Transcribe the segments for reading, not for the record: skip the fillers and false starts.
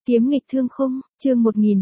Kiếm nghịch thương khung, chương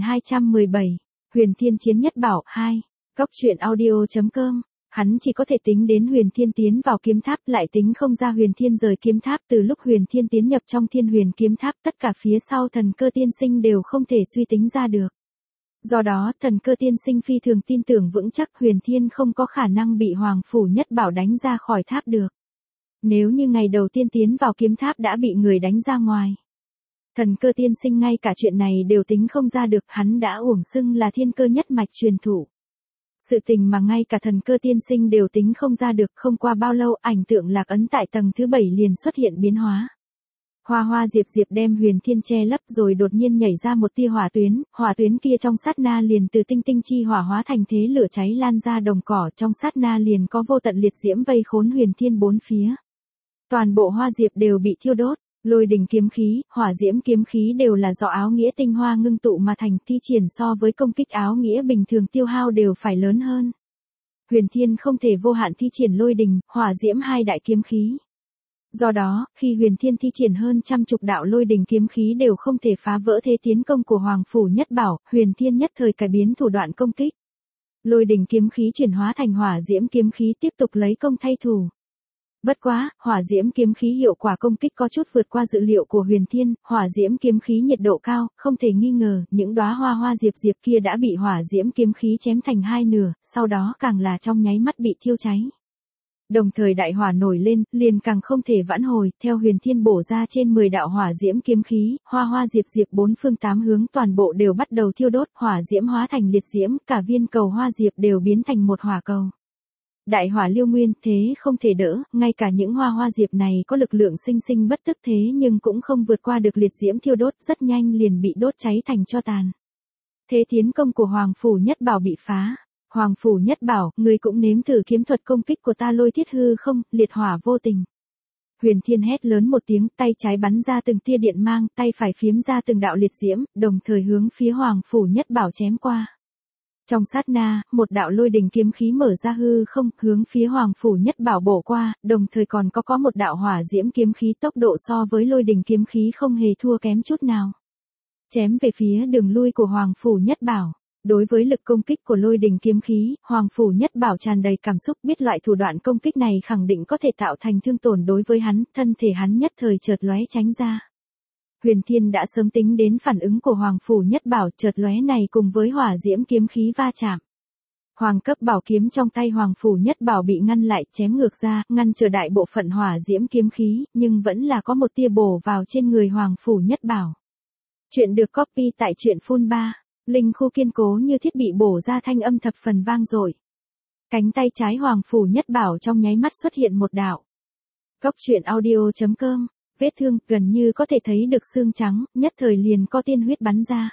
1217, Huyền Thiên chiến nhất bảo 2, Góc truyện audio.com. Hắn chỉ có thể tính đến Huyền Thiên tiến vào kiếm tháp, lại tính không ra Huyền Thiên rời kiếm tháp. Từ lúc Huyền Thiên tiến nhập trong Thiên Huyền kiếm tháp, tất cả phía sau Thần Cơ tiên sinh đều không thể suy tính ra được. Do đó, Thần Cơ tiên sinh phi thường tin tưởng vững chắc Huyền Thiên không có khả năng bị Hoàng Phủ Nhất Bảo đánh ra khỏi tháp được. Nếu như ngày đầu tiên tiến vào kiếm tháp đã bị người đánh ra ngoài, Thần Cơ tiên sinh ngay cả chuyện này đều tính không ra được, hắn đã uổng xưng là thiên cơ nhất mạch truyền thủ. Sự tình mà ngay cả Thần Cơ tiên sinh đều tính không ra được, không qua bao lâu ảnh tượng lạc ấn tại tầng thứ 7 liền xuất hiện biến hóa. Hoa hoa diệp diệp đem Huyền Thiên che lấp rồi đột nhiên nhảy ra một tia hỏa tuyến kia trong sát na liền từ tinh tinh chi hỏa hóa thành thế lửa cháy lan ra đồng cỏ, trong sát na liền có vô tận liệt diễm vây khốn Huyền Thiên bốn phía. Toàn bộ hoa diệp đều bị thiêu đốt. Lôi đình kiếm khí, hỏa diễm kiếm khí đều là do áo nghĩa tinh hoa ngưng tụ mà thành, thi triển so với công kích áo nghĩa bình thường tiêu hao đều phải lớn hơn. Huyền Thiên không thể vô hạn thi triển lôi đình, hỏa diễm hai đại kiếm khí. Do đó, khi Huyền Thiên thi triển hơn trăm chục đạo lôi đình kiếm khí đều không thể phá vỡ thế tiến công của Hoàng Phủ Nhất Bảo, Huyền Thiên nhất thời cải biến thủ đoạn công kích. Lôi đình kiếm khí chuyển hóa thành hỏa diễm kiếm khí tiếp tục lấy công thay thủ. Bất quá, hỏa diễm kiếm khí hiệu quả công kích có chút vượt qua dự liệu của Huyền Thiên, hỏa diễm kiếm khí nhiệt độ cao, không thể nghi ngờ, những đóa hoa hoa diệp diệp kia đã bị hỏa diễm kiếm khí chém thành hai nửa, sau đó càng là trong nháy mắt bị thiêu cháy. Đồng thời đại hỏa nổi lên, liền càng không thể vãn hồi, theo Huyền Thiên bổ ra trên 10 đạo hỏa diễm kiếm khí, hoa hoa diệp diệp bốn phương tám hướng toàn bộ đều bắt đầu thiêu đốt, hỏa diễm hóa thành liệt diễm, cả viên cầu hoa diệp đều biến thành một hỏa cầu. Đại hỏa liêu nguyên thế không thể đỡ, ngay cả những hoa hoa diệp này có lực lượng sinh sinh bất tức thế nhưng cũng không vượt qua được liệt diễm thiêu đốt, rất nhanh liền bị đốt cháy thành tro tàn. Thế tiến công của Hoàng Phủ Nhất Bảo bị phá. Hoàng Phủ Nhất Bảo, ngươi cũng nếm thử kiếm thuật công kích của ta lôi thiết hư không, liệt hỏa vô tình. Huyền Thiên hét lớn một tiếng, tay trái bắn ra từng tia điện mang, tay phải phiếm ra từng đạo liệt diễm, đồng thời hướng phía Hoàng Phủ Nhất Bảo chém qua. Trong sát na, một đạo lôi đình kiếm khí mở ra hư không, hướng phía Hoàng Phủ Nhất Bảo bổ qua, đồng thời còn có một đạo hỏa diễm kiếm khí tốc độ so với lôi đình kiếm khí không hề thua kém chút nào. Chém về phía đường lui của Hoàng Phủ Nhất Bảo. Đối với lực công kích của lôi đình kiếm khí, Hoàng Phủ Nhất Bảo tràn đầy cảm xúc, biết loại thủ đoạn công kích này khẳng định có thể tạo thành thương tổn đối với hắn, thân thể hắn nhất thời chợt lóe tránh ra. Huyền Thiên đã sớm tính đến phản ứng của Hoàng Phủ Nhất Bảo, chợt lóe này cùng với hỏa diễm kiếm khí va chạm. Hoàng cấp bảo kiếm trong tay Hoàng Phủ Nhất Bảo bị ngăn lại, chém ngược ra, ngăn trở đại bộ phận hỏa diễm kiếm khí, nhưng vẫn là có một tia bổ vào trên người Hoàng Phủ Nhất Bảo. Chuyện được copy tại truyện Phun 3, linh khu kiên cố như thiết bị bổ ra thanh âm thập phần vang dội. Cánh tay trái Hoàng Phủ Nhất Bảo trong nháy mắt xuất hiện một đạo. Góc truyện audio.com. Vết thương gần như có thể thấy được xương trắng, nhất thời liền có tiên huyết bắn ra.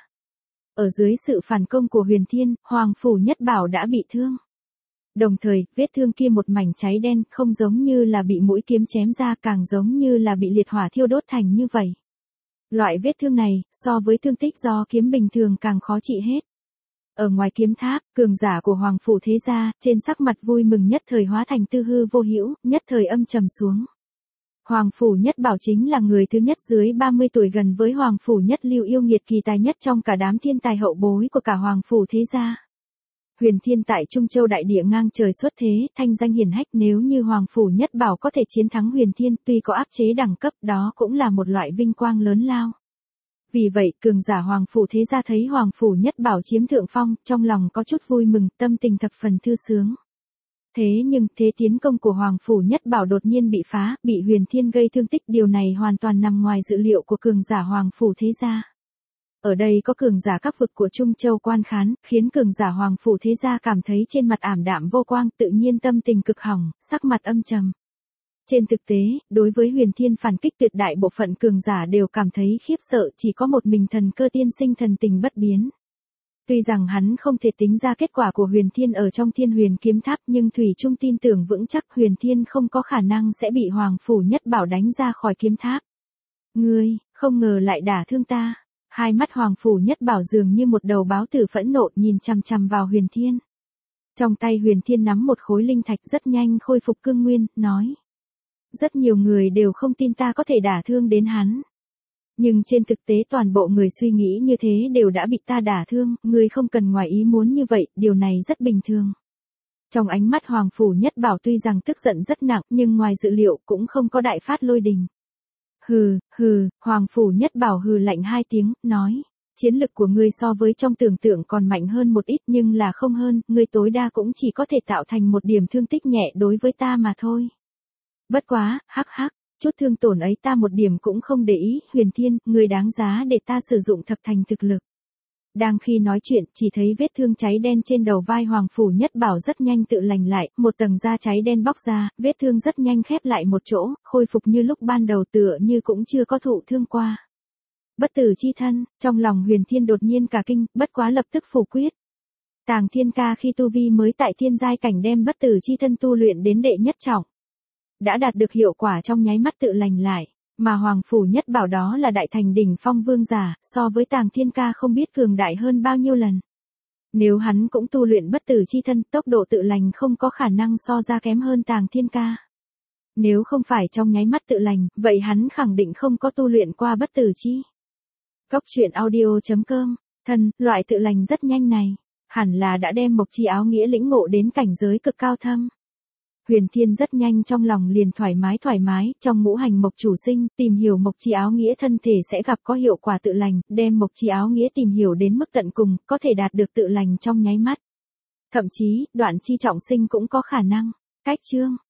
Ở dưới sự phản công của Huyền Thiên, Hoàng Phủ Nhất Bảo đã bị thương. Đồng thời, vết thương kia một mảnh cháy đen, không giống như là bị mũi kiếm chém ra, càng giống như là bị liệt hỏa thiêu đốt thành như vậy. Loại vết thương này, so với thương tích do kiếm bình thường càng khó trị hết. Ở ngoài kiếm tháp, cường giả của Hoàng Phủ thế gia, trên sắc mặt vui mừng nhất thời hóa thành tư hư vô hữu, nhất thời âm trầm xuống. Hoàng Phủ Nhất Bảo chính là người thứ nhất dưới 30 tuổi gần với Hoàng Phủ Nhất Lưu yêu nghiệt kỳ tài nhất trong cả đám thiên tài hậu bối của cả Hoàng Phủ thế gia. Huyền Thiên tại Trung Châu đại địa ngang trời xuất thế, thanh danh hiển hách, nếu như Hoàng Phủ Nhất Bảo có thể chiến thắng Huyền Thiên, tuy có áp chế đẳng cấp, đó cũng là một loại vinh quang lớn lao. Vì vậy, cường giả Hoàng Phủ thế gia thấy Hoàng Phủ Nhất Bảo chiếm thượng phong, trong lòng có chút vui mừng, tâm tình thập phần thư sướng. Thế nhưng, thế tiến công của Hoàng Phủ Nhất Bảo đột nhiên bị phá, bị Huyền Thiên gây thương tích, điều này hoàn toàn nằm ngoài dự liệu của cường giả Hoàng Phủ thế gia. Ở đây có cường giả các vực của Trung Châu quan khán, khiến cường giả Hoàng Phủ thế gia cảm thấy trên mặt ảm đạm vô quang, tự nhiên tâm tình cực hỏng, sắc mặt âm trầm. Trên thực tế, đối với Huyền Thiên phản kích tuyệt đại bộ phận cường giả đều cảm thấy khiếp sợ, chỉ có một mình Thần Cơ tiên sinh thần tình bất biến. Tuy rằng hắn không thể tính ra kết quả của Huyền Thiên ở trong Thiên Huyền kiếm tháp, nhưng thủy chung tin tưởng vững chắc Huyền Thiên không có khả năng sẽ bị Hoàng Phủ Nhất Bảo đánh ra khỏi kiếm tháp. Ngươi, không ngờ lại đả thương ta. Hai mắt Hoàng Phủ Nhất Bảo dường như một đầu báo tử phẫn nộ nhìn chằm chằm vào Huyền Thiên. Trong tay Huyền Thiên nắm một khối linh thạch rất nhanh khôi phục cương nguyên, nói. Rất nhiều người đều không tin ta có thể đả thương đến hắn. Nhưng trên thực tế toàn bộ người suy nghĩ như thế đều đã bị ta đả thương, ngươi không cần ngoài ý muốn như vậy, điều này rất bình thường. Trong ánh mắt Hoàng Phủ Nhất Bảo tuy rằng tức giận rất nặng, nhưng ngoài dự liệu cũng không có đại phát lôi đình. Hừ, Hoàng Phủ Nhất Bảo hừ lạnh 2 tiếng, nói. Chiến lực của ngươi so với trong tưởng tượng còn mạnh hơn một ít nhưng là không hơn, ngươi tối đa cũng chỉ có thể tạo thành một điểm thương tích nhẹ đối với ta mà thôi. Bất quá, hắc, chút thương tổn ấy ta một điểm cũng không để ý, Huyền Thiên, ngươi đáng giá để ta sử dụng thập thành thực lực. Đang khi nói chuyện, chỉ thấy vết thương cháy đen trên đầu vai Hoàng Phủ Nhất Bảo rất nhanh tự lành lại, một tầng da cháy đen bóc ra, vết thương rất nhanh khép lại một chỗ, khôi phục như lúc ban đầu tựa như cũng chưa có thụ thương qua. Bất tử chi thân, trong lòng Huyền Thiên đột nhiên cả kinh, bất quá lập tức phủ quyết. Tàng Thiên Ca khi tu vi mới tại thiên giai cảnh đem bất tử chi thân tu luyện đến đệ nhất trọng. Đã đạt được hiệu quả trong nháy mắt tự lành lại, mà Hoàng Phủ Nhất Bảo đó là đại thành đỉnh phong vương giả, so với Tàng Thiên Ca không biết cường đại hơn bao nhiêu lần. Nếu hắn cũng tu luyện bất tử chi thân, tốc độ tự lành không có khả năng so ra kém hơn Tàng Thiên Ca. Nếu không phải trong nháy mắt tự lành, vậy hắn khẳng định không có tu luyện qua bất tử chi. Cốc truyện audio.com, loại tự lành rất nhanh này, hẳn là đã đem mộc chi áo nghĩa lĩnh ngộ đến cảnh giới cực cao thâm. Huyền Thiên rất nhanh trong lòng liền thoải mái, trong ngũ hành mộc chủ sinh, tìm hiểu mộc chi áo nghĩa thân thể sẽ gặp có hiệu quả tự lành, đem mộc chi áo nghĩa tìm hiểu đến mức tận cùng, có thể đạt được tự lành trong nháy mắt. Thậm chí, đoạn chi trọng sinh cũng có khả năng. Cách chương